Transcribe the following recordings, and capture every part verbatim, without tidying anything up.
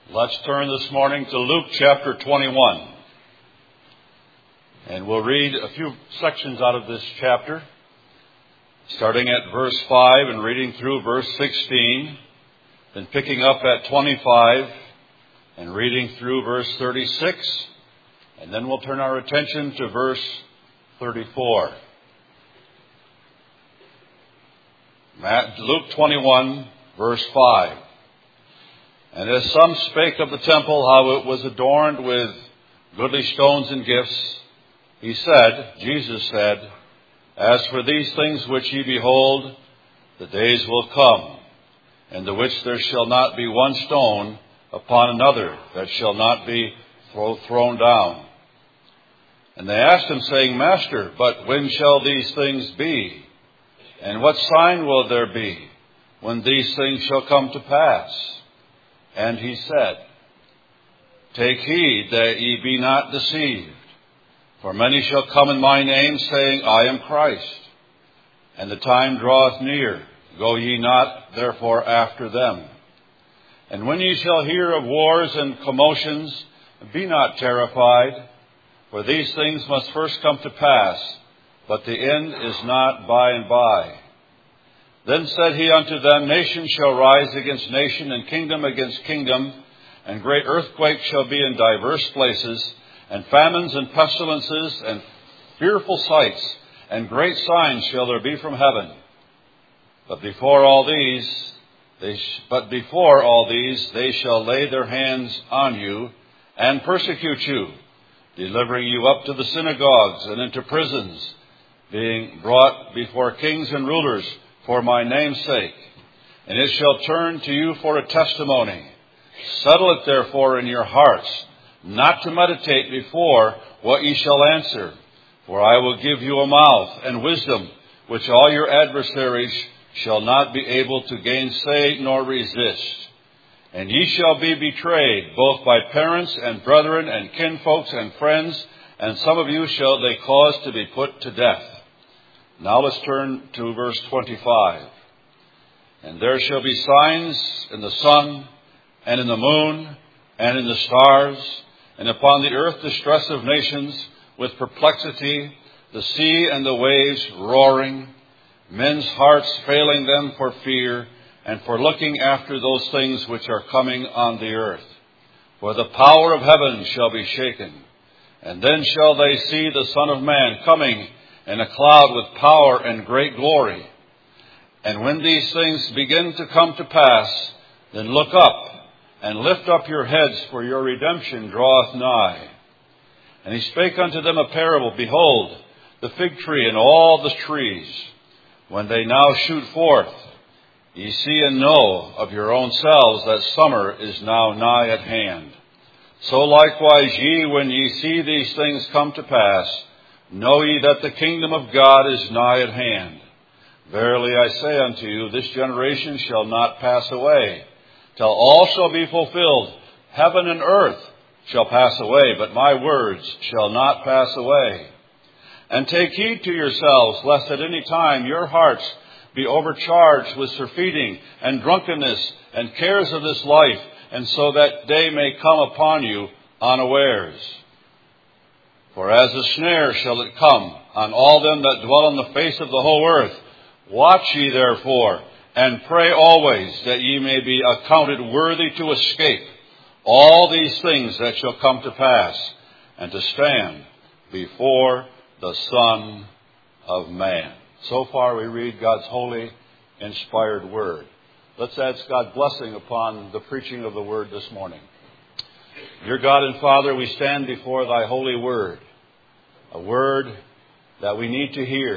Let's turn this morning to Luke chapter twenty-one. And we'll read a few sections out of this chapter, starting at verse five and reading through verse sixteen, then picking up at twenty-five and reading through verse thirty-six, and then we'll turn our attention to verse thirty-four. Luke twenty-one, verse five. And as some spake of the temple, how it was adorned with goodly stones and gifts, he said, Jesus said, As for these things which ye behold, the days will come, in the which there shall not be one stone upon another that shall not be thrown down. And they asked him, saying, Master, but when shall these things be? And what sign will there be when these things shall come to pass? And he said, Take heed that ye be not deceived. For many shall come in my name, saying, I am Christ. And the time draweth near. Go ye not therefore after them. And when ye shall hear of wars and commotions, be not terrified. For these things must first come to pass, but the end is not by and by. Then said he unto them, Nation shall rise against nation, and kingdom against kingdom, and great earthquakes shall be in divers places, and famines and pestilences, and fearful sights, and great signs shall there be from heaven. But before all these, they sh- but before all these, they shall lay their hands on you, and persecute you, delivering you up to the synagogues and into prisons, being brought before kings and rulers for my name's sake. And it shall turn to you for a testimony. Settle it therefore in your hearts, not to meditate before what ye shall answer. For I will give you a mouth and wisdom, which all your adversaries shall not be able to gainsay nor resist. And ye shall be betrayed, both by parents and brethren and kinfolks and friends, and some of you shall they cause to be put to death. Now let's turn to verse twenty-five. And there shall be signs in the sun, and in the moon, and in the stars, and upon the earth distress of nations, with perplexity, the sea and the waves roaring, men's hearts failing them for fear, and for looking after those things which are coming on the earth. For the power of heaven shall be shaken. And then shall they see the Son of Man coming in a cloud with power and great glory. And when these things begin to come to pass, then look up and lift up your heads, for your redemption draweth nigh. And he spake unto them a parable. Behold, the fig tree and all the trees, when they now shoot forth, ye see and know of your own selves that summer is now nigh at hand. So likewise ye, when ye see these things come to pass, know ye that the kingdom of God is nigh at hand. Verily I say unto you, this generation shall not pass away, till all shall be fulfilled. Heaven and earth shall pass away, but my words shall not pass away. And take heed to yourselves, lest at any time your hearts be overcharged with surfeiting and drunkenness and cares of this life, and so that day may come upon you unawares. For as a snare shall it come on all them that dwell on the face of the whole earth. Watch ye therefore, and pray always, that ye may be accounted worthy to escape all these things that shall come to pass, and to stand before the Son of Man. So far we read God's holy, inspired word. Let's ask God's blessing upon the preaching of the word this morning. Dear God and Father, we stand before thy holy word, a word that we need to hear.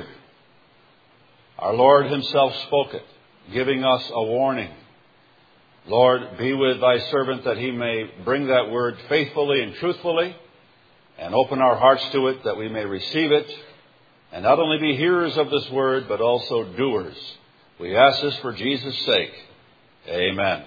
Our Lord himself spoke it, giving us a warning. Lord, be with thy servant that he may bring that word faithfully and truthfully, and open our hearts to it that we may receive it, and not only be hearers of this word, but also doers. We ask this for Jesus' sake. Amen.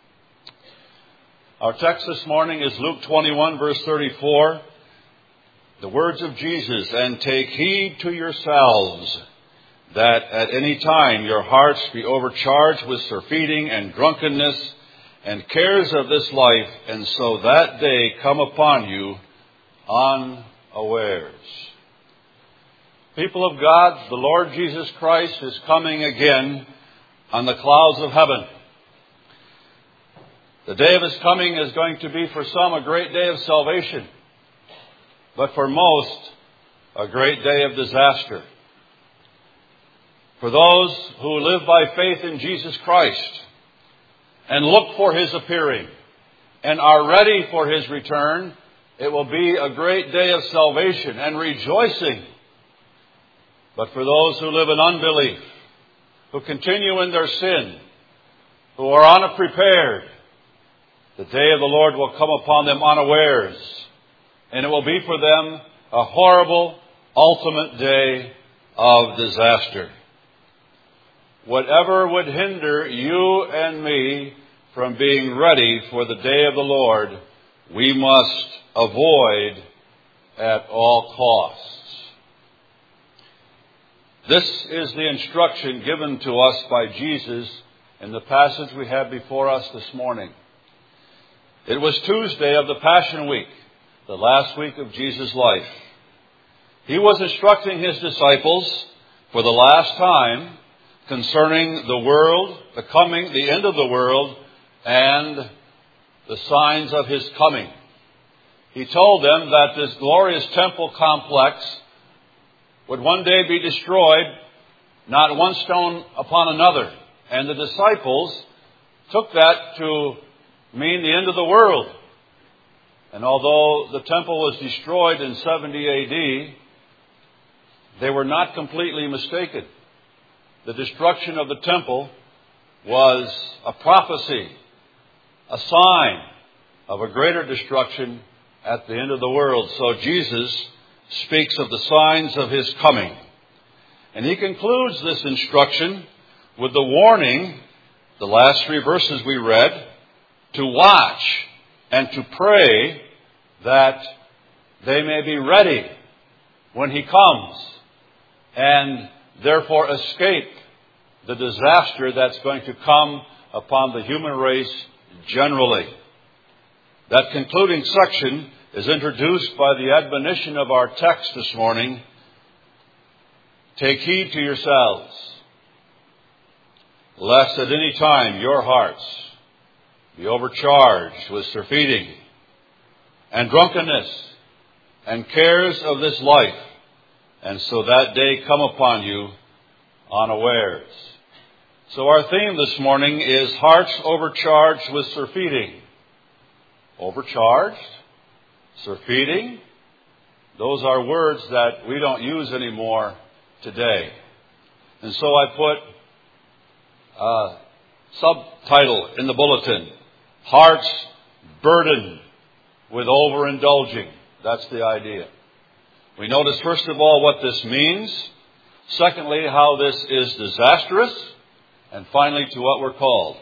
Our text this morning is Luke twenty-one, verse thirty-four. The words of Jesus, and take heed to yourselves, that at any time your hearts be overcharged with surfeiting and drunkenness, and cares of this life, and so that day come upon you unawares. People of God, the Lord Jesus Christ is coming again on the clouds of heaven. The day of His coming is going to be for some a great day of salvation, but for most a great day of disaster. For those who live by faith in Jesus Christ and look for His appearing and are ready for His return, it will be a great day of salvation and rejoicing. But for those who live in unbelief, who continue in their sin, who are unprepared, the day of the Lord will come upon them unawares, and it will be for them a horrible, ultimate day of disaster. Whatever would hinder you and me from being ready for the day of the Lord, we must avoid at all costs. This is the instruction given to us by Jesus in the passage we have before us this morning. It was Tuesday of the Passion Week, the last week of Jesus' life. He was instructing His disciples for the last time concerning the world, the coming, the end of the world, and the signs of His coming. He told them that this glorious temple complex would one day be destroyed, not one stone upon another. And the disciples took that to mean the end of the world. And although the temple was destroyed in seventy A D, they were not completely mistaken. The destruction of the temple was a prophecy, a sign of a greater destruction at the end of the world. So Jesus speaks of the signs of His coming. And He concludes this instruction with the warning, the last three verses we read, to watch and to pray that they may be ready when He comes and therefore escape the disaster that's going to come upon the human race generally. That concluding section is introduced by the admonition of our text this morning. Take heed to yourselves, lest at any time your hearts be overcharged with surfeiting and drunkenness and cares of this life, and so that day come upon you unawares. So our theme this morning is hearts overcharged with surfeiting. Overcharged? Surfeiting? Those are words that we don't use anymore today. And so I put a subtitle in the bulletin, Hearts Burdened with Overindulging. That's the idea. We notice first of all what this means. Secondly, how this is disastrous. And finally, to what we're called.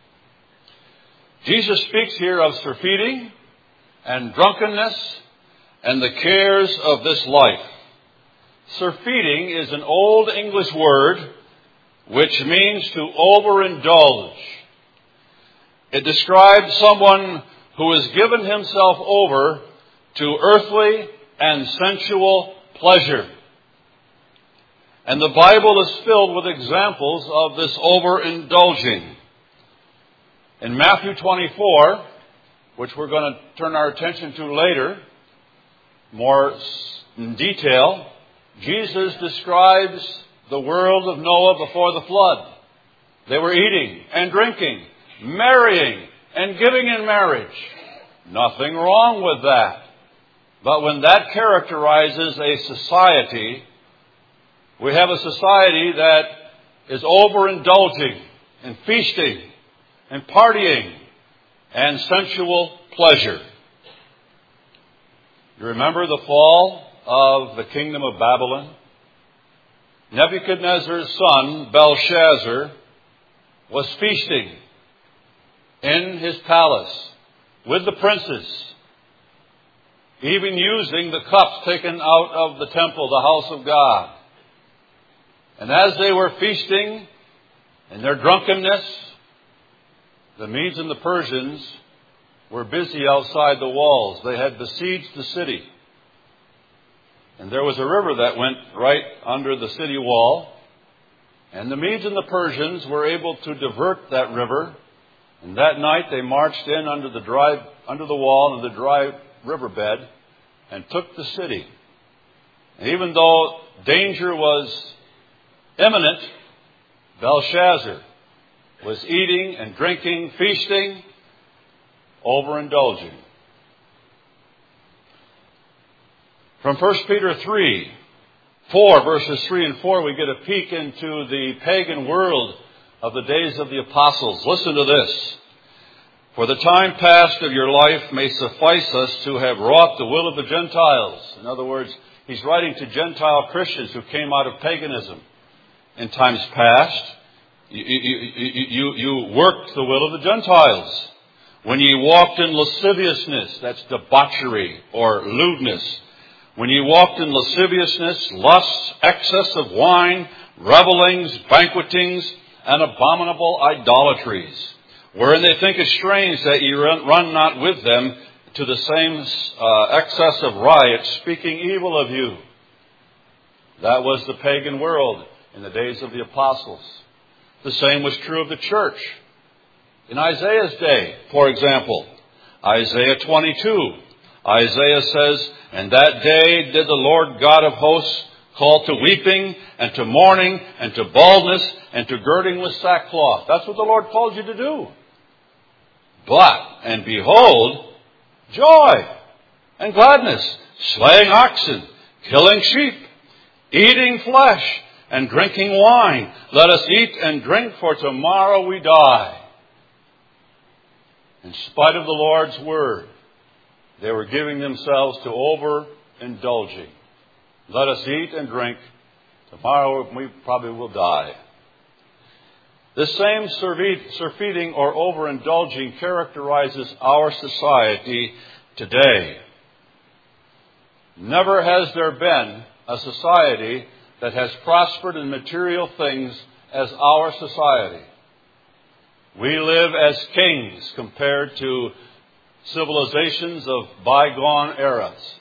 Jesus speaks here of surfeiting and drunkenness and the cares of this life. Surfeiting is an old English word which means to overindulge. It describes someone who has given himself over to earthly and sensual pleasure. And the Bible is filled with examples of this overindulging. In Matthew twenty-four, which we're going to turn our attention to later, more in detail, Jesus describes the world of Noah before the flood. They were eating and drinking, marrying and giving in marriage. Nothing wrong with that. But when that characterizes a society, we have a society that is overindulging and feasting and partying and sensual pleasure. You remember the fall of the kingdom of Babylon? Nebuchadnezzar's son, Belshazzar, was feasting in his palace with the princes, even using the cups taken out of the temple, the house of God. And as they were feasting in their drunkenness, the Medes and the Persians were busy outside the walls. They had besieged the city. And there was a river that went right under the city wall. And the Medes and the Persians were able to divert that river. And that night they marched in under the dry, under the wall and the dry riverbed and took the city. And even though danger was imminent, Belshazzar was eating and drinking, feasting, overindulging. From First Peter three, four, verses three and four, we get a peek into the pagan world of the days of the apostles. Listen to this. For the time past of your life may suffice us to have wrought the will of the Gentiles. In other words, he's writing to Gentile Christians who came out of paganism. In times past, you, you, you, you worked the will of the Gentiles. When ye walked in lasciviousness, that's debauchery or lewdness. When ye walked in lasciviousness, lusts, excess of wine, revellings, banquetings, and abominable idolatries, wherein they think it strange that ye run, run not with them to the same uh, excess of riot, speaking evil of you. That was the pagan world in the days of the apostles. The same was true of the church. In Isaiah's day, for example, Isaiah twenty-two, Isaiah says, "And that day did the Lord God of hosts call to weeping and to mourning and to baldness and to girding with sackcloth." That's what the Lord called you to do. But, and behold, joy and gladness, slaying oxen, killing sheep, eating flesh, and drinking wine. Let us eat and drink, for tomorrow we die. In spite of the Lord's word, they were giving themselves to overindulging. Let us eat and drink. Tomorrow we probably will die. This same surfeiting or overindulging characterizes our society today. Never has there been a society that has prospered in material things as our society. We live as kings compared to civilizations of bygone eras.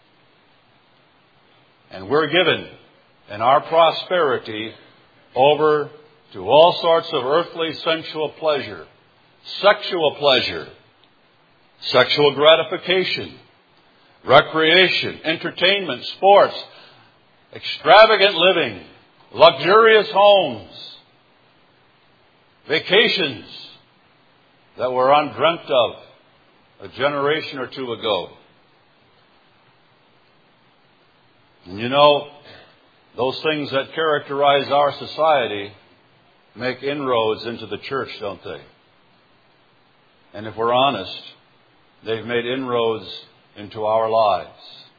And we're given in our prosperity over to all sorts of earthly sensual pleasure, sexual pleasure, sexual gratification, recreation, entertainment, sports, extravagant living, luxurious homes, vacations that were undreamt of a generation or two ago. And you know, those things that characterize our society make inroads into the church, don't they? And if we're honest, they've made inroads into our lives.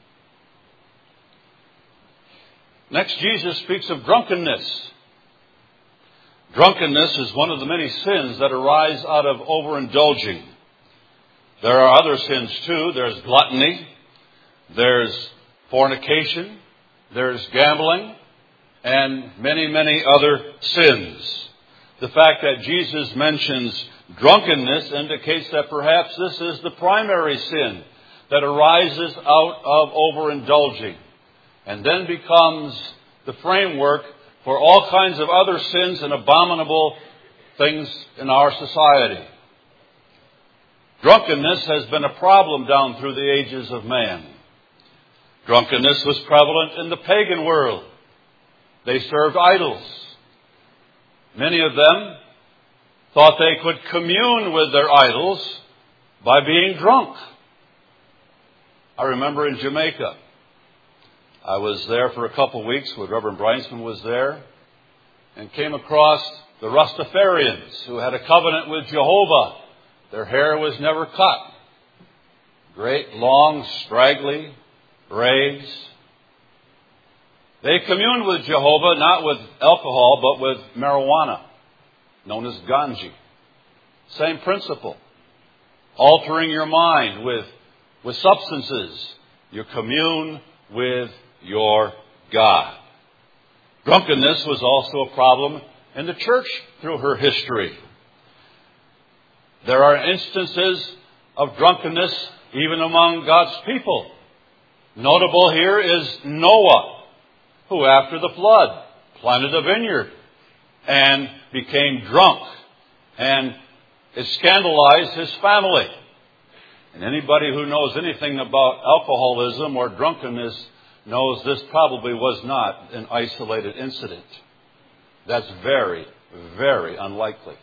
Next, Jesus speaks of drunkenness. Drunkenness is one of the many sins that arise out of overindulging. There are other sins too. There's gluttony. There's fornication. There's gambling. And many, many other sins. The fact that Jesus mentions drunkenness indicates that perhaps this is the primary sin that arises out of overindulging, and then becomes the framework for all kinds of other sins and abominable things in our society. Drunkenness has been a problem down through the ages of man. Drunkenness was prevalent in the pagan world. They served idols. Many of them thought they could commune with their idols by being drunk. I remember in Jamaica, I was there for a couple of weeks when Reverend Brynsman was there, and came across the Rastafarians who had a covenant with Jehovah. Their hair was never cut. Great, long, straggly braids. They communed with Jehovah not with alcohol, but with marijuana, known as ganji. Same principle. Altering your mind with, with substances. You commune with your God. Drunkenness was also a problem in the church through her history. There are instances of drunkenness even among God's people. Notable here is Noah, who after the flood planted a vineyard and became drunk, and it scandalized his family. And anybody who knows anything about alcoholism or drunkenness knows this probably was not an isolated incident. That's very, very unlikely.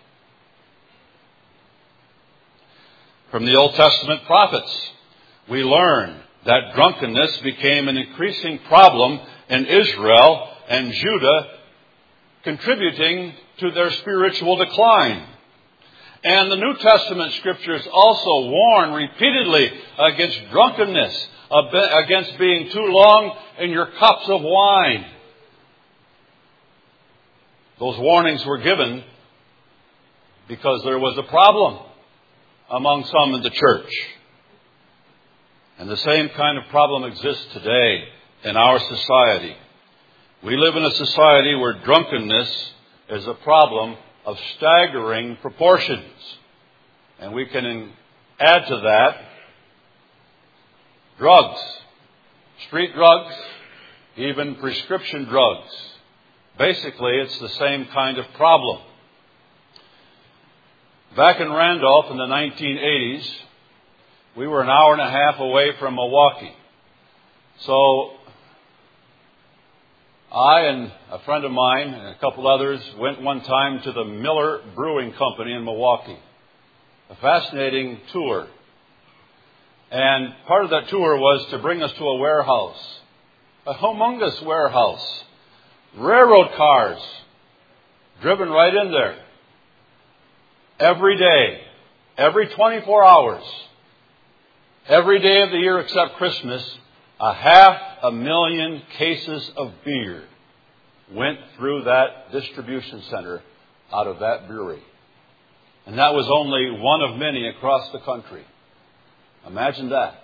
From the Old Testament prophets, we learn that drunkenness became an increasing problem in Israel and Judah, contributing to their spiritual decline. And the New Testament scriptures also warn repeatedly against drunkenness, against being too long in your cups of wine. Those warnings were given because there was a problem among some in the church. And the same kind of problem exists today in our society. We live in a society where drunkenness is a problem of staggering proportions. And we can add to that drugs, street drugs, even prescription drugs. Basically, it's the same kind of problem. Back in Randolph in the nineteen eighties, we were an hour and a half away from Milwaukee. So I and a friend of mine and a couple others went one time to the Miller Brewing Company in Milwaukee. A fascinating tour. And part of that tour was to bring us to a warehouse. A humongous warehouse. Railroad cars driven right in there. Every day. Every twenty-four hours. Every day of the year except Christmas, a half a million cases of beer went through that distribution center out of that brewery. And that was only one of many across the country. Imagine that.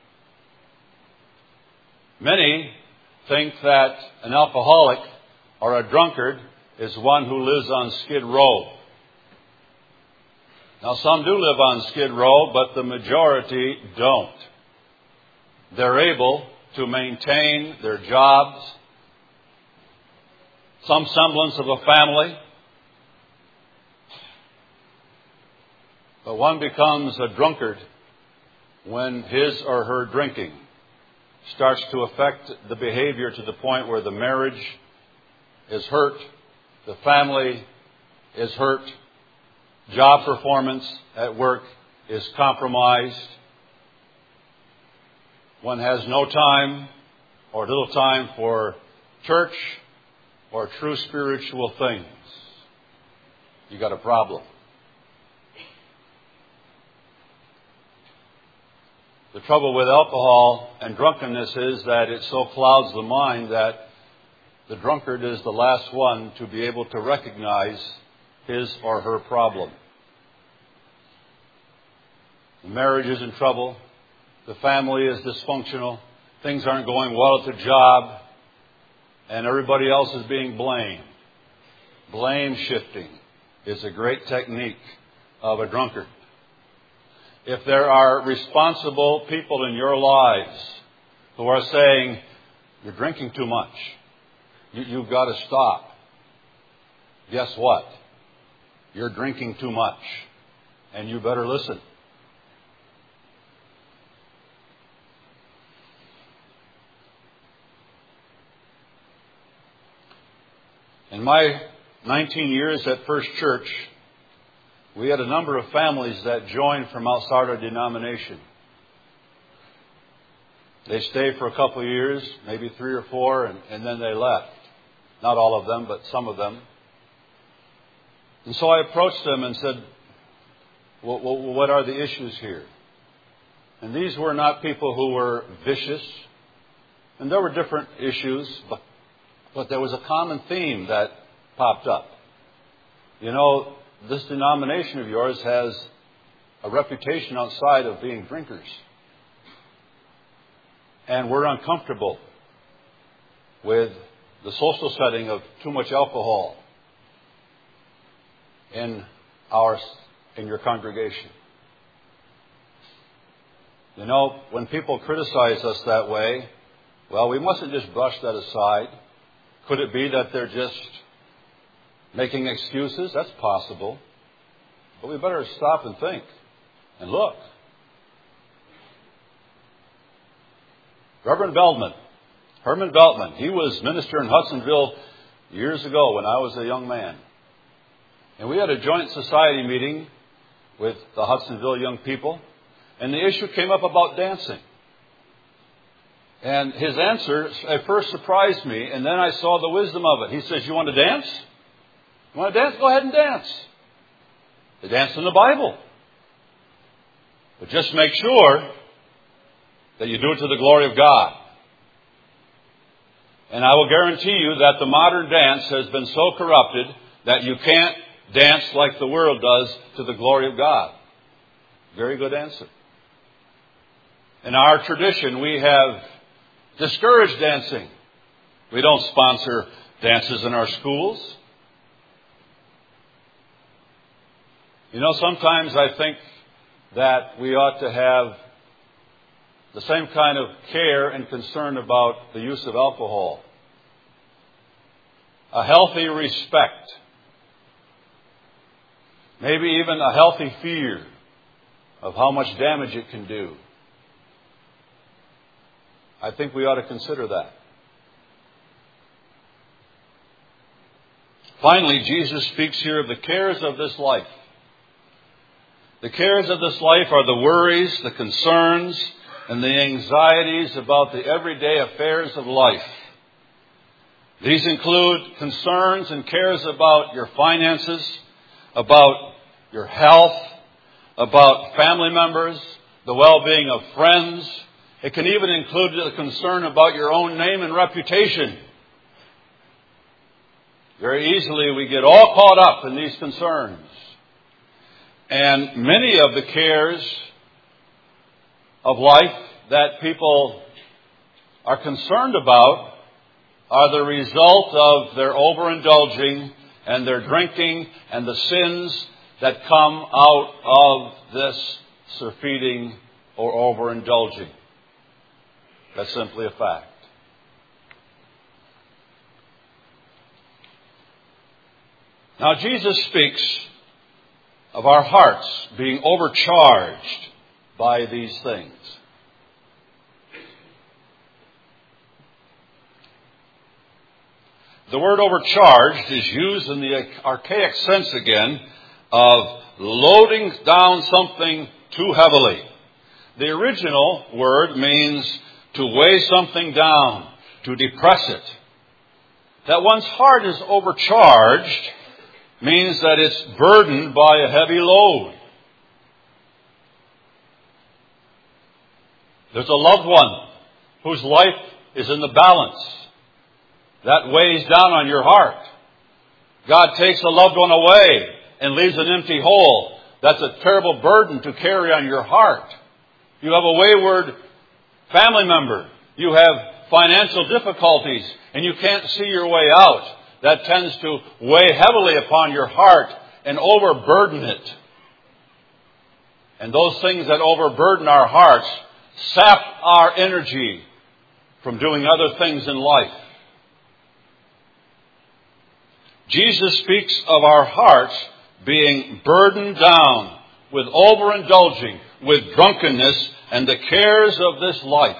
Many think that an alcoholic or a drunkard is one who lives on Skid Row. Now, some do live on Skid Row, but the majority don't. They're able to maintain their jobs, some semblance of a family. But one becomes a drunkard when his or her drinking starts to affect the behavior to the point where the marriage is hurt, the family is hurt, job performance at work is compromised. One has no time or little time for church or true spiritual things. You got a problem. The trouble with alcohol and drunkenness is that it so clouds the mind that the drunkard is the last one to be able to recognize his or her problem. The marriage is in trouble. The family is dysfunctional. Things aren't going well at the job. And everybody else is being blamed. Blame shifting is a great technique of a drunkard. If there are responsible people in your lives who are saying, you're drinking too much, you, you've got to stop. Guess what? You're drinking too much. And you better listen. In my nineteen years at First Church, we had a number of families that joined from outside our denomination. They stayed for a couple of years, maybe three or four, and, and then they left. Not all of them, but some of them. And so I approached them and said, well, well, what are the issues here? And these were not people who were vicious. And there were different issues, but, but there was a common theme that popped up. You know, this denomination of yours has a reputation outside of being drinkers. And we're uncomfortable with the social setting of too much alcohol in our in your congregation. You know, when people criticize us that way, well, we mustn't just brush that aside. Could it be that they're just making excuses? That's possible. But we better stop and think and look. Reverend Veldman, Herman Veltman, he was minister in Hudsonville years ago when I was a young man. And we had a joint society meeting with the Hudsonville young people, and the issue came up about dancing. And his answer at first surprised me, and then I saw the wisdom of it. He says, "You want to dance? You want to dance? Go ahead and dance. They dance in the Bible. But just make sure that you do it to the glory of God." And I will guarantee you that the modern dance has been so corrupted that you can't dance like the world does to the glory of God. Very good answer. In our tradition, we have discouraged dancing. We don't sponsor dances in our schools. You know, sometimes I think that we ought to have the same kind of care and concern about the use of alcohol. A healthy respect. Maybe even a healthy fear of how much damage it can do. I think we ought to consider that. Finally, Jesus speaks here of the cares of this life. The cares of this life are the worries, the concerns, and the anxieties about the everyday affairs of life. These include concerns and cares about your finances, about your health, about family members, the well-being of friends. It can even include the concern about your own name and reputation. Very easily we get all caught up in these concerns. And many of the cares of life that people are concerned about are the result of their overindulging and their drinking and the sins that come out of this surfeiting or overindulging. That's simply a fact. Now, Jesus speaks of our hearts being overcharged by these things. The word overcharged is used in the archaic sense again of loading down something too heavily. The original word means to weigh something down, to depress it. That one's heart is overcharged means that it's burdened by a heavy load. There's a loved one whose life is in the balance. That weighs down on your heart. God takes a loved one away and leaves an empty hole. That's a terrible burden to carry on your heart. You have a wayward family member. You have financial difficulties and you can't see your way out. That tends to weigh heavily upon your heart and overburden it. And those things that overburden our hearts sap our energy from doing other things in life. Jesus speaks of our hearts being burdened down with overindulging, with drunkenness, and the cares of this life.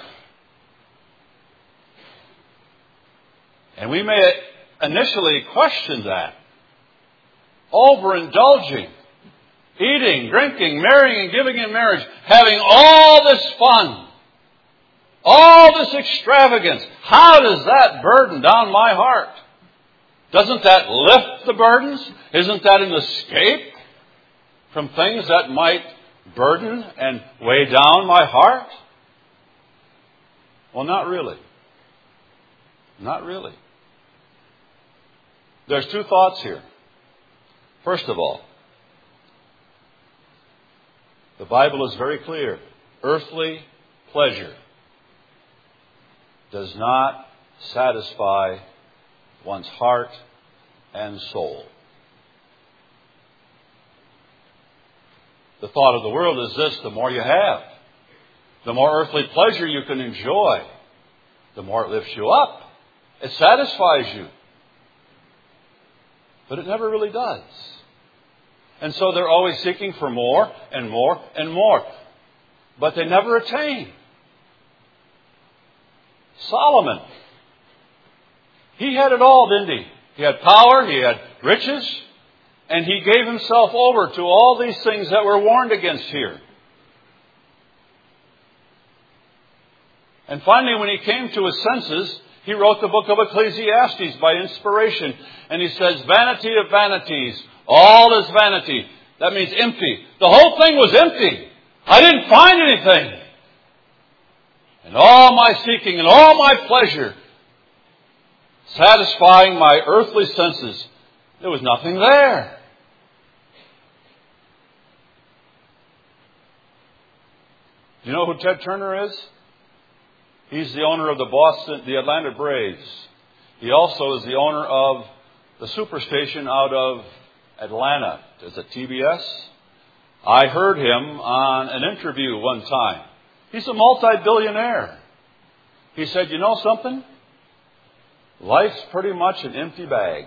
And we may initially question that. Overindulging, eating, drinking, marrying and giving in marriage, having all this fun, all this extravagance. How does that burden down my heart? Doesn't that lift the burdens? Isn't that an escape from things that might burden and weigh down my heart? Well, not really. Not really. There's two thoughts here. First of all, the Bible is very clear. Earthly pleasure does not satisfy one's heart and soul. The thought of the world is this: the more you have, the more earthly pleasure you can enjoy, the more it lifts you up. It satisfies you. But it never really does. And so they're always seeking for more and more and more. But they never attain. Solomon, he had it all, didn't he? He had power, he had riches, and he gave himself over to all these things that were warned against here. And finally, when he came to his senses, he wrote the book of Ecclesiastes by inspiration. And he says, vanity of vanities, all is vanity. That means empty. The whole thing was empty. I didn't find anything. And all my seeking and all my pleasure, satisfying my earthly senses, there was nothing there. Do you know who Ted Turner is? He's the owner of the Boston, the Atlanta Braves. He also is the owner of the Superstation out of Atlanta. Is it T B S? I heard him on an interview one time. He's a multi-billionaire. He said, you know something? Life's pretty much an empty bag.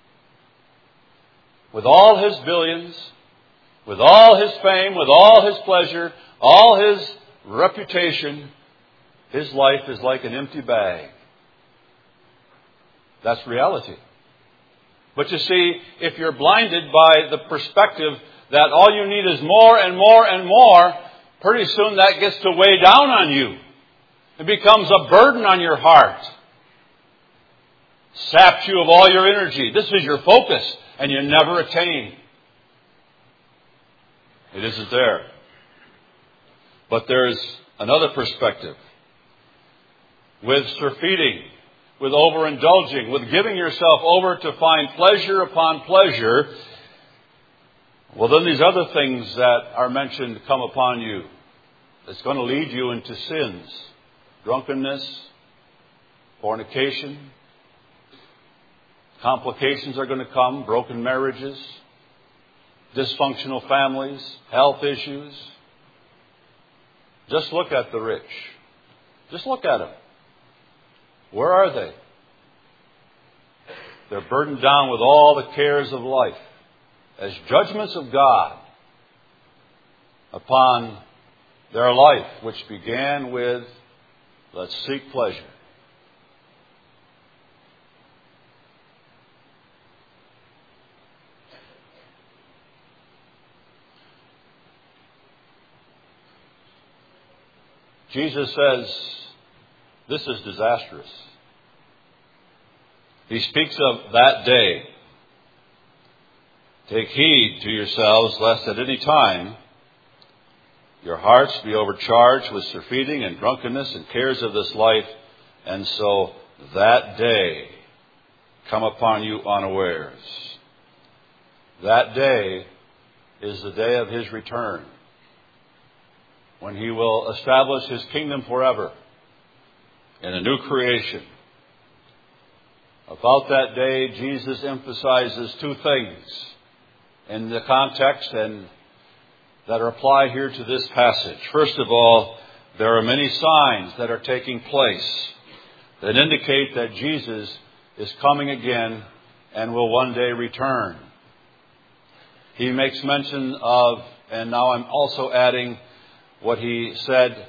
With all his billions, with all his fame, with all his pleasure, all his reputation, his life is like an empty bag. That's reality. But you see, if you're blinded by the perspective that all you need is more and more and more, pretty soon that gets to weigh down on you. It becomes a burden on your heart. Saps you of all your energy. This is your focus, and you never attain. It isn't there. But there's another perspective. With surfeiting, with overindulging, with giving yourself over to find pleasure upon pleasure, well, then these other things that are mentioned come upon you. It's going to lead you into sins. Drunkenness, fornication. Complications are going to come. Broken marriages. Dysfunctional families. Health issues. Just look at the rich. Just look at them. Where are they? They're burdened down with all the cares of life as judgments of God upon their life, which began with, let's seek pleasure. Jesus says, this is disastrous. He speaks of that day. Take heed to yourselves, lest at any time your hearts be overcharged with surfeiting and drunkenness and cares of this life, and so that day come upon you unawares. That day is the day of his return, when he will establish his kingdom forever in a new creation. About that day, Jesus emphasizes two things in the context and that are applied here to this passage. First of all, there are many signs that are taking place that indicate that Jesus is coming again and will one day return. He makes mention of, and now I'm also adding what he said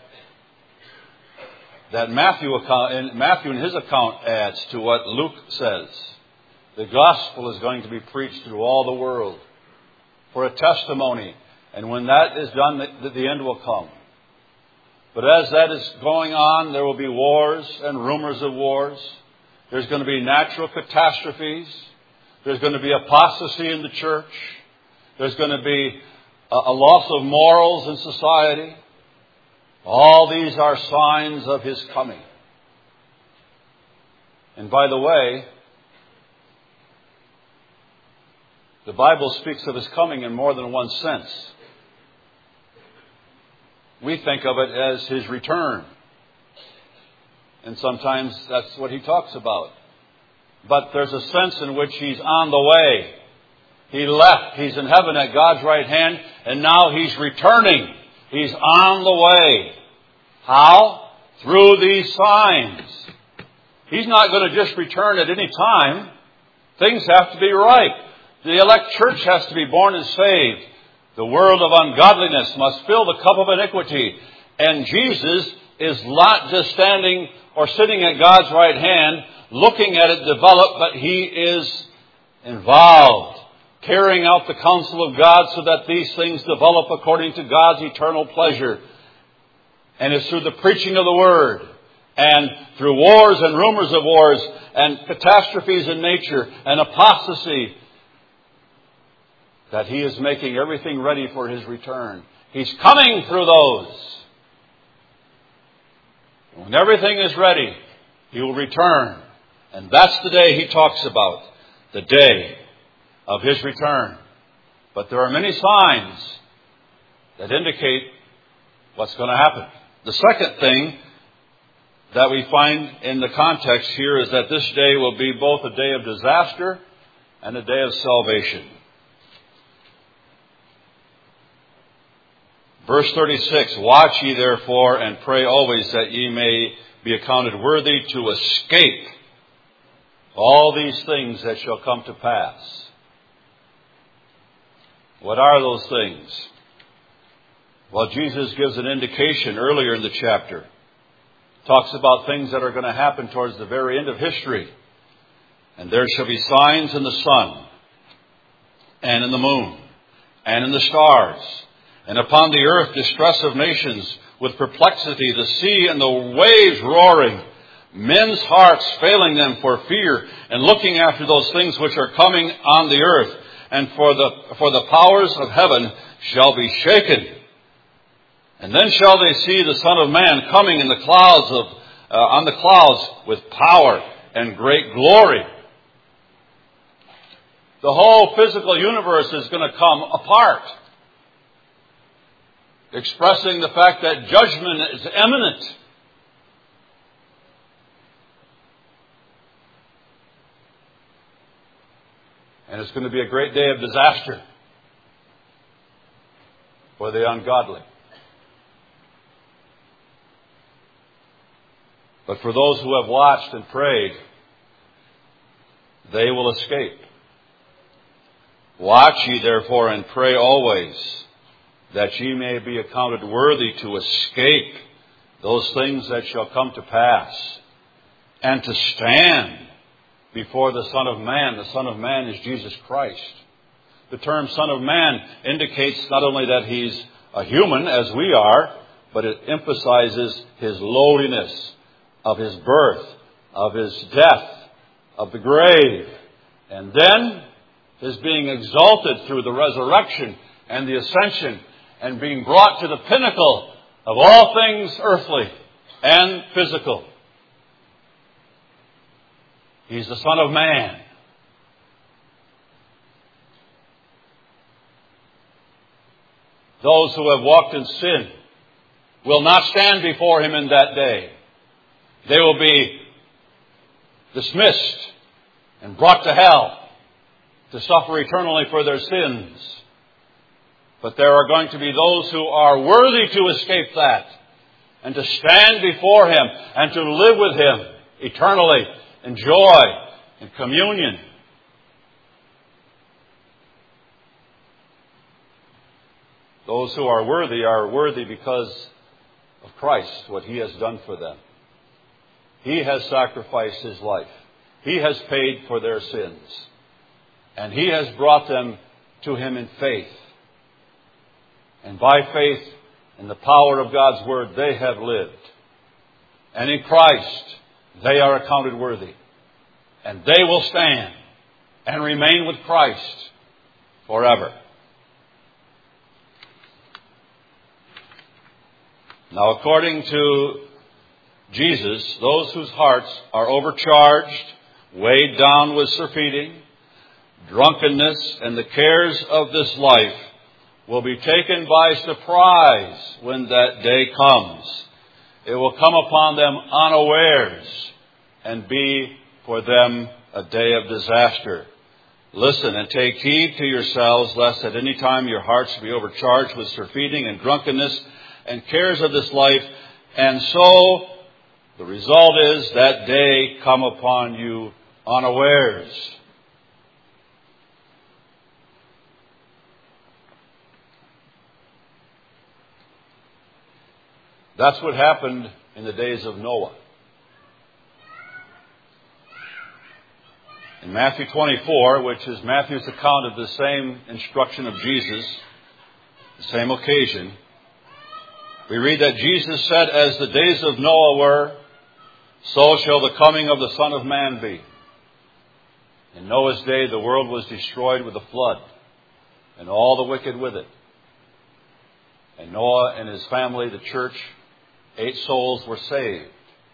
that Matthew, account, and Matthew in his account adds to what Luke says. The gospel is going to be preached through all the world for a testimony. And when that is done, the, the end will come. But as that is going on, there will be wars and rumors of wars. There's going to be natural catastrophes. There's going to be apostasy in the church. There's going to be a, a loss of morals in society. All these are signs of his coming. And by the way, the Bible speaks of his coming in more than one sense. We think of it as his return. And sometimes that's what he talks about. But there's a sense in which he's on the way. He left. He's in heaven at God's right hand, and now He's returning. He's on the way. How? Through these signs. He's not going to just return at any time. Things have to be right. The elect church has to be born and saved. The world of ungodliness must fill the cup of iniquity. And Jesus is not just standing or sitting at God's right hand, looking at it develop, but He is involved, carrying out the counsel of God so that these things develop according to God's eternal pleasure. And it's through the preaching of the Word, and through wars and rumors of wars, and catastrophes in nature, and apostasy, that He is making everything ready for His return. He's coming through those. When everything is ready, He will return. And that's the day He talks about, the day of His return. But there are many signs that indicate what's going to happen. The second thing that we find in the context here is that this day will be both a day of disaster and a day of salvation. Verse thirty-six, watch ye therefore and pray always that ye may be accounted worthy to escape all these things that shall come to pass. What are those things? Well, Jesus gives an indication earlier in the chapter. Talks about things that are going to happen towards the very end of history. And there shall be signs in the sun, and in the moon, and in the stars, and upon the earth distress of nations, with perplexity, the sea and the waves roaring, men's hearts failing them for fear, and looking after those things which are coming on the earth. And for the for the powers of heaven shall be shaken. And then shall they see the Son of Man coming in the clouds of uh, on the clouds with power and great glory. The whole physical universe is going to come apart, expressing the fact that judgment is imminent. And it's going to be a great day of disaster for the ungodly. But for those who have watched and prayed, they will escape. Watch ye therefore and pray always, that ye may be accounted worthy to escape those things that shall come to pass, and to stand before the Son of Man. The Son of Man is Jesus Christ. The term Son of Man indicates not only that He's a human, as we are, but it emphasizes His lowliness, of His birth, of His death, of the grave, and then His being exalted through the resurrection and the ascension, and being brought to the pinnacle of all things earthly and physical. He's the Son of Man. Those who have walked in sin will not stand before Him in that day. They will be dismissed and brought to hell to suffer eternally for their sins. But there are going to be those who are worthy to escape that, and to stand before Him and to live with Him eternally in joy and communion. Those who are worthy are worthy because of Christ, what He has done for them. He has sacrificed His life. He has paid for their sins. And He has brought them to Him in faith. And by faith in the power of God's Word, they have lived. And in Christ, they are accounted worthy. And they will stand and remain with Christ forever. Now, according to Jesus, those whose hearts are overcharged, weighed down with surfeiting, drunkenness, and the cares of this life will be taken by surprise when that day comes. It will come upon them unawares and be for them a day of disaster. Listen and take heed to yourselves, lest at any time your hearts be overcharged with surfeiting and drunkenness and cares of this life, and so the result is that day come upon you unawares. That's what happened in the days of Noah. In Matthew twenty-four, which is Matthew's account of the same instruction of Jesus, the same occasion, we read that Jesus said, "As the days of Noah were, so shall the coming of the Son of Man be." In Noah's day, the world was destroyed with a flood, and all the wicked with it. And Noah and his family, the church, eight souls were saved.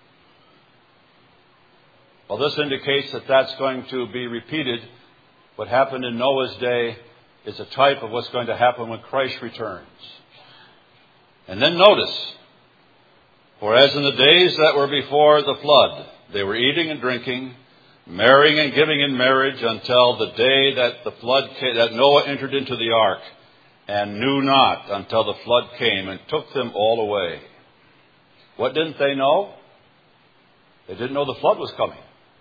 Well, this indicates that that's going to be repeated. What happened in Noah's day is a type of what's going to happen when Christ returns. And then notice, for as in the days that were before the flood, they were eating and drinking, marrying and giving in marriage until the day that the flood came, that Noah entered into the ark, and knew not until the flood came and took them all away. What didn't they know? They didn't know the flood was coming.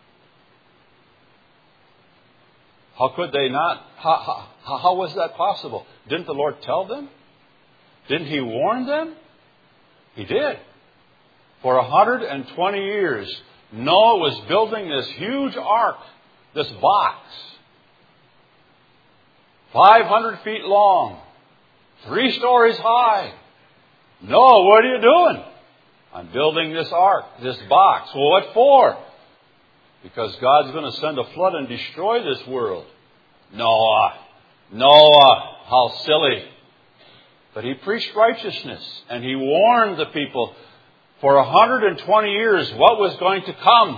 How could they not? How, how, how was that possible? Didn't the Lord tell them? Didn't He warn them? He did. For one hundred twenty years, Noah was building this huge ark, this box, five hundred feet long, three stories high. Noah, what are you doing? I'm building this ark, this box. Well, what for? Because God's going to send a flood and destroy this world. Noah, Noah, how silly. But he preached righteousness, and he warned the people for one hundred twenty years what was going to come.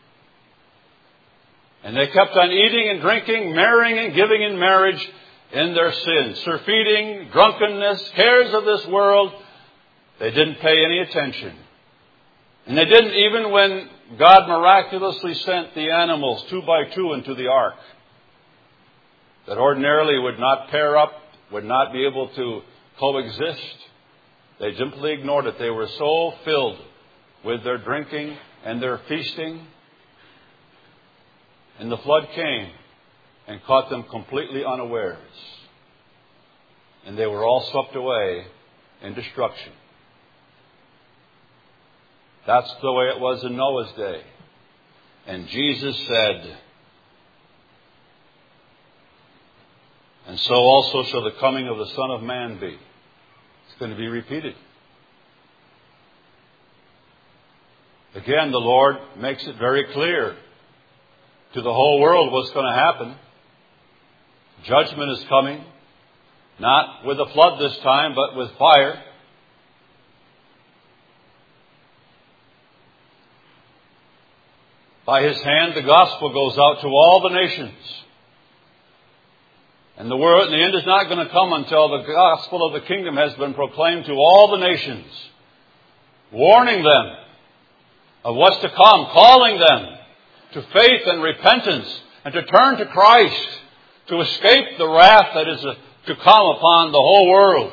And they kept on eating and drinking, marrying and giving in marriage in their sins. Surfeiting, drunkenness, cares of this world. They didn't pay any attention. And they didn't even when God miraculously sent the animals two by two into the ark that ordinarily would not pair up, would not be able to coexist. They simply ignored it. They were so filled with their drinking and their feasting. And the flood came and caught them completely unawares. And they were all swept away in destruction. That's the way it was in Noah's day. And Jesus said, and so also shall the coming of the Son of Man be. It's going to be repeated. Again, the Lord makes it very clear to the whole world what's going to happen. Judgment is coming, not with a flood this time, but with fire. By His hand, the gospel goes out to all the nations. And the word, and the end is not going to come until the gospel of the kingdom has been proclaimed to all the nations, warning them of what's to come, calling them to faith and repentance, and to turn to Christ, to escape the wrath that is to come upon the whole world,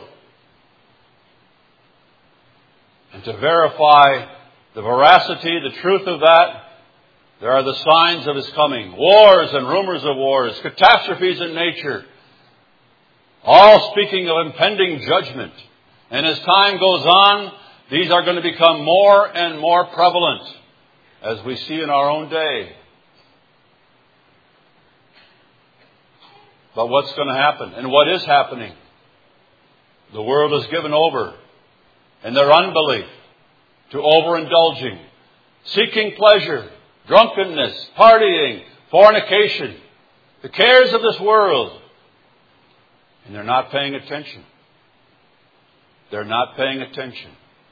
and to verify the veracity, the truth of that. There are the signs of His coming. Wars and rumors of wars. Catastrophes in nature. All speaking of impending judgment. And as time goes on, these are going to become more and more prevalent, as we see in our own day. But what's going to happen? And what is happening? The world is given over in their unbelief to overindulging, seeking pleasure, drunkenness, partying, fornication, the cares of this world. And they're not paying attention. They're not paying attention.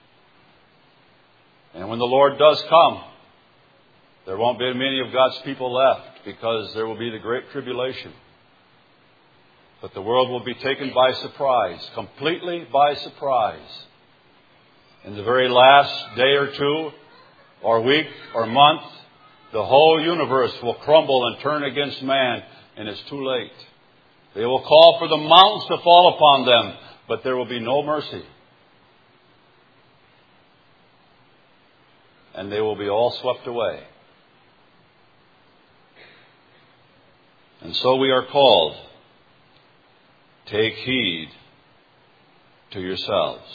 And when the Lord does come, there won't be many of God's people left, because there will be the great tribulation. But the world will be taken by surprise, completely by surprise. In the very last day or two, or week, or month, the whole universe will crumble and turn against man, and it's too late. They will call for the mountains to fall upon them, but there will be no mercy. And they will be all swept away. And so we are called, take heed to yourselves.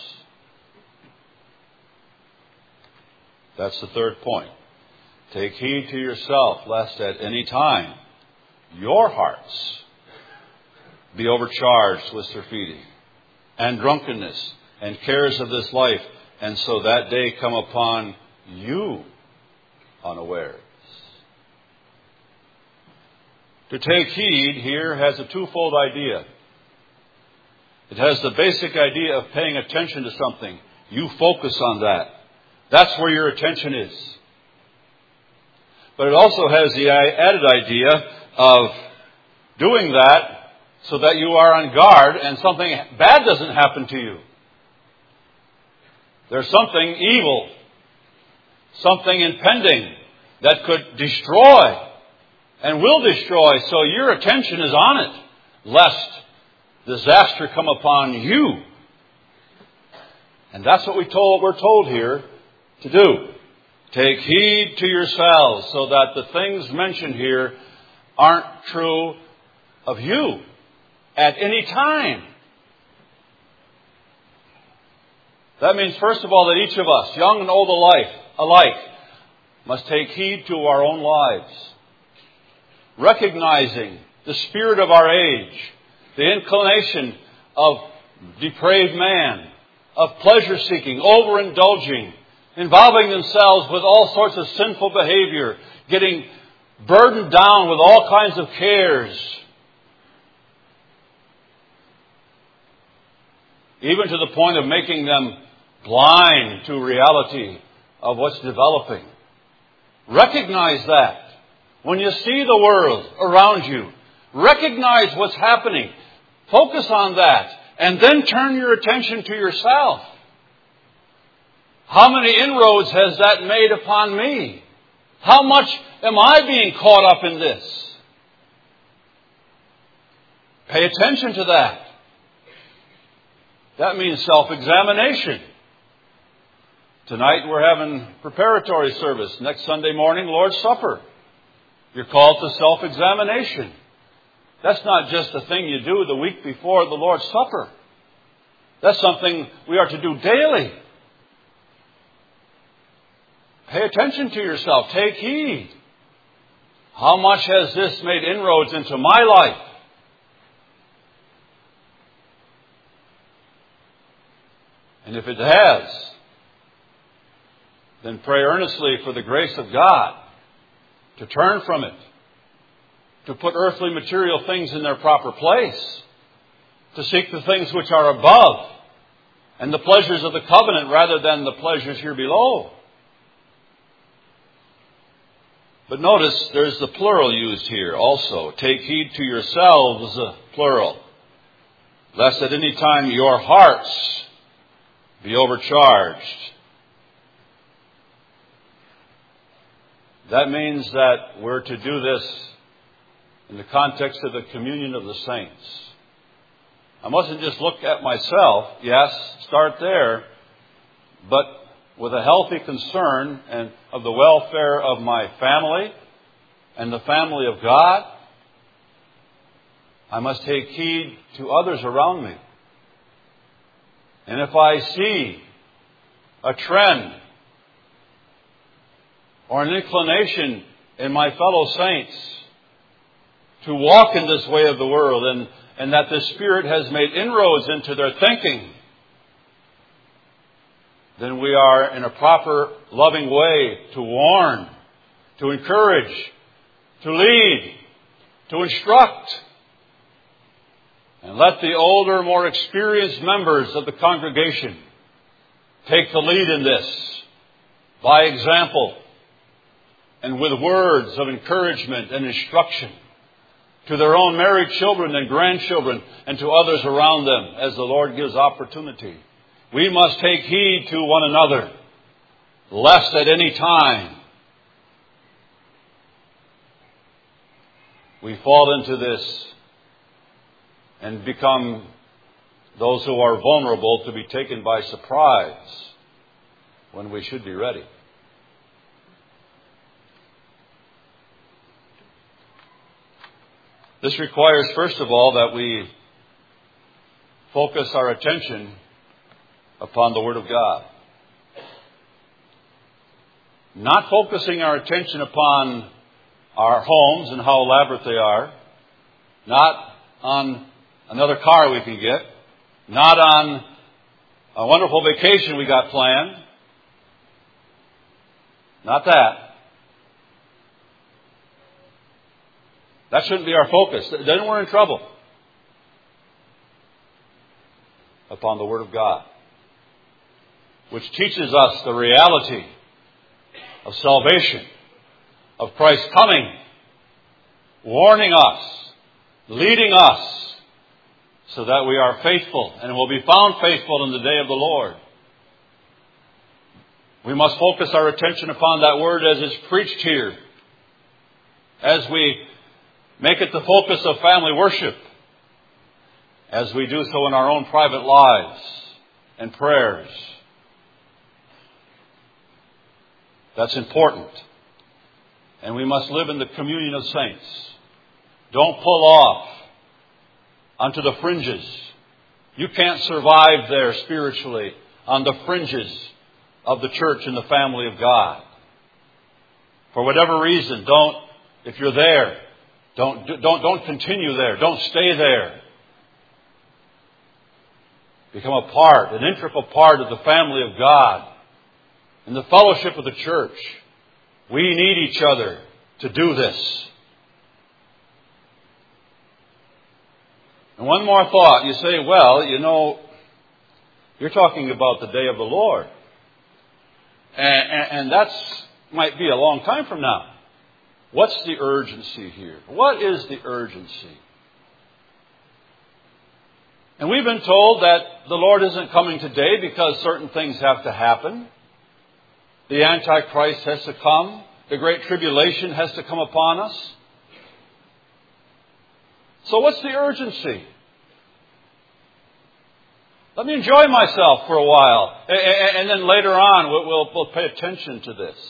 That's the third point. Take heed to yourself, lest at any time your hearts be overcharged with surfeiting and drunkenness and cares of this life, and so that day come upon you unawares. To take heed here has a twofold idea. It has the basic idea of paying attention to something. You focus on that. That's where your attention is. But it also has the added idea of doing that so that you are on guard and something bad doesn't happen to you. There's something evil, something impending that could destroy and will destroy, so your attention is on it, lest disaster come upon you. And that's what we told, we're told here to do. Take heed to yourselves, so that the things mentioned here aren't true of you at any time. That means, first of all, that each of us, young and old alike, alike must take heed to our own lives, recognizing the spirit of our age, the inclination of depraved man, of pleasure-seeking, overindulging, involving themselves with all sorts of sinful behavior, getting burdened down with all kinds of cares, even to the point of making them blind to reality of what's developing. Recognize that. When you see the world around you, recognize what's happening. Focus on that. And then turn your attention to yourself. How many inroads has that made upon me? How much am I being caught up in this? Pay attention to that. That means self-examination. Tonight we're having preparatory service. Next Sunday morning, Lord's Supper. You're called to self-examination. That's not just a thing you do the week before the Lord's Supper. That's something we are to do daily. Pay attention to yourself. Take heed. How much has this made inroads into my life? And if it has, then pray earnestly for the grace of God to turn from it, to put earthly material things in their proper place, to seek the things which are above and the pleasures of the covenant rather than the pleasures here below. But notice there's the plural used here also. Take heed to yourselves, plural, lest at any time your hearts be overcharged. That means that we're to do this in the context of the communion of the saints. I mustn't just look at myself, yes, start there, but with a healthy concern and of the welfare of my family and the family of God. I must take heed to others around me. And if I see a trend or an inclination in my fellow saints to walk in this way of the world, and, and that the Spirit has made inroads into their thinking, then we are in a proper, loving way to warn, to encourage, to lead, to instruct. And let the older, more experienced members of the congregation take the lead in this by example and with words of encouragement and instruction to their own married children and grandchildren and to others around them as the Lord gives opportunity. We must take heed to one another, lest at any time we fall into this and become those who are vulnerable to be taken by surprise when we should be ready. This requires, first of all, that we focus our attention upon the Word of God. Not focusing our attention upon our homes and how elaborate they are. Not on another car we can get. Not on a wonderful vacation we got planned. Not that. That shouldn't be our focus. Then we're in trouble. Upon the Word of God, which teaches us the reality of salvation, of Christ's coming, warning us, leading us, so that we are faithful and will be found faithful in the day of the Lord. We must focus our attention upon that Word as is preached here, as we make it the focus of family worship, as we do so in our own private lives and prayers. That's important. And we must live in the communion of saints. Don't pull off onto the fringes. You can't survive there spiritually on the fringes of the church and the family of God. For whatever reason, don't, if you're there, don't, don't, don't continue there. Don't stay there. Become a part, an integral part of the family of God, in the fellowship of the church. We need each other to do this. And one more thought. You say, well, you know, you're talking about the day of the Lord. And, and, and that might be a long time from now. What's the urgency here? What is the urgency? And we've been told that the Lord isn't coming today because certain things have to happen. The Antichrist has to come. The Great Tribulation has to come upon us. So what's the urgency? Let me enjoy myself for a while. And then later on, we'll, we'll pay attention to this.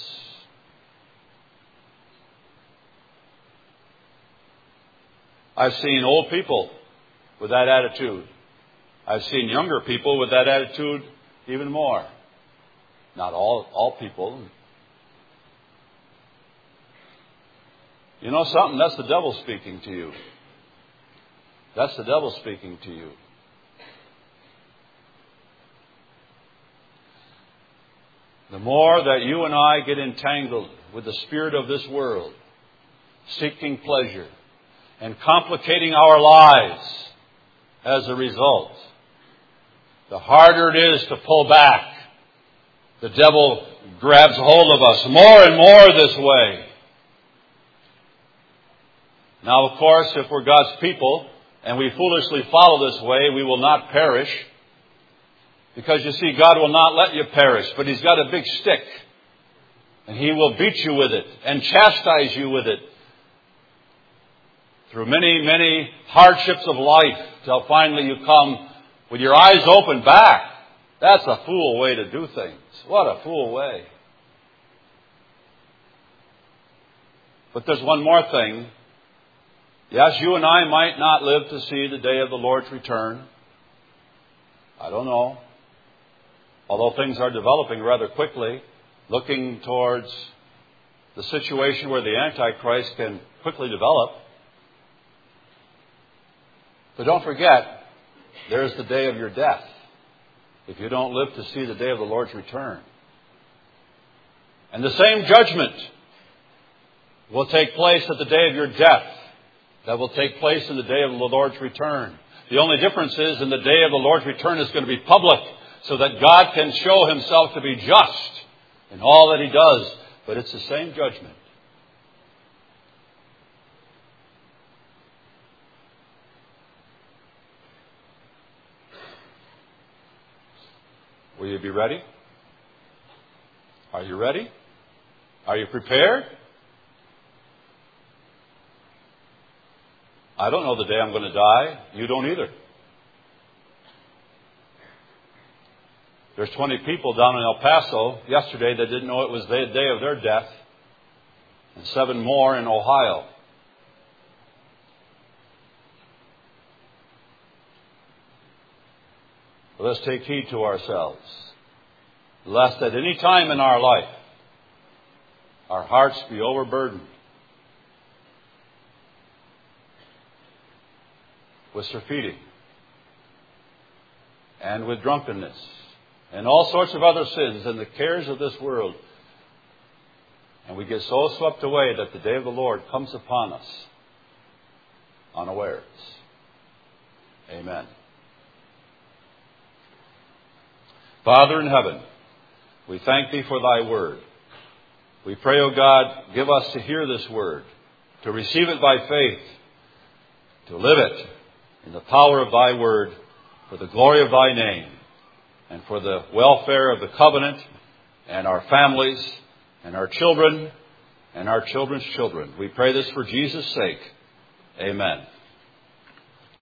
I've seen old people with that attitude. I've seen younger people with that attitude even more. Not all, all people. You know something? That's the devil speaking to you. That's the devil speaking to you. The more that you and I get entangled with the spirit of this world, seeking pleasure, and complicating our lives as a result, the harder it is to pull back. The devil grabs hold of us more and more this way. Now, of course, if we're God's people and we foolishly follow this way, we will not perish. Because you see, God will not let you perish, but He's got a big stick. And He will beat you with it and chastise you with it. Through many, many hardships of life, till finally you come with your eyes open back. That's a fool way to do things. What a fool way. But there's one more thing. Yes, you and I might not live to see the day of the Lord's return. I don't know. Although things are developing rather quickly, looking towards the situation where the Antichrist can quickly develop. But don't forget, there's the day of your death, if you don't live to see the day of the Lord's return. And the same judgment will take place at the day of your death that will take place in the day of the Lord's return. The only difference is in the day of the Lord's return is going to be public, so that God can show Himself to be just in all that He does. But it's the same judgment. Will you be ready? Are you ready? Are you prepared? I don't know the day I'm going to die. You don't either. There's twenty people down in El Paso yesterday that didn't know it was the day of their death, and seven more in Ohio. Let us take heed to ourselves, lest at any time in our life our hearts be overburdened with surfeiting and with drunkenness and all sorts of other sins and the cares of this world. And we get so swept away that the day of the Lord comes upon us unawares. Amen. Father in heaven, we thank Thee for Thy word. We pray, O God, give us to hear this word, to receive it by faith, to live it in the power of Thy word, for the glory of Thy name, and for the welfare of the covenant and our families and our children and our children's children. We pray this for Jesus' sake. Amen.